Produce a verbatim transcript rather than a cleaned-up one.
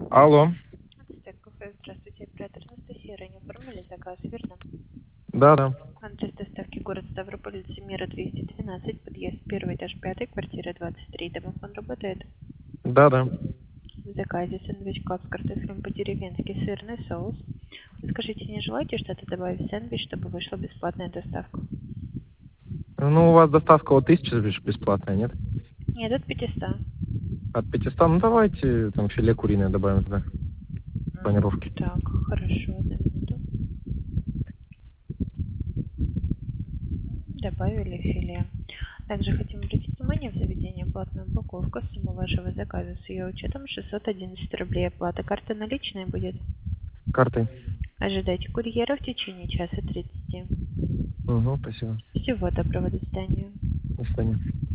Алло. Ацтек кафе, здравствуйте, оператор Анастасия. Ранее оформили заказ, верно? Да, да. Адрес доставки город Ставрополь, улица Мира, двести двенадцать, подъезд первый этаж, пятый, квартира двадцать три. Домофон работает. Да, да. В заказе сэндвич клаб с картофелем по-деревенски, сырный соус. Скажите, не желаете что-то добавить в сэндвич, чтобы вышла бесплатная доставка? Ну, у вас доставка от тысячи лишь бесплатная, нет? Нет, от пятисот. От пятисот, ну давайте там филе куриное добавим туда. М, Планировки. Так, хорошо, одну минуту. Добавили филе. Также хотим обратить внимание, в заведении платная упаковка, сумма вашего заказа с ее учетом шестьсот одиннадцать рублей. Оплата карты наличная будет. Картой. Ожидайте курьера в течение часа тридцати. Угу, спасибо. Всего доброго, до свидания. До свидания.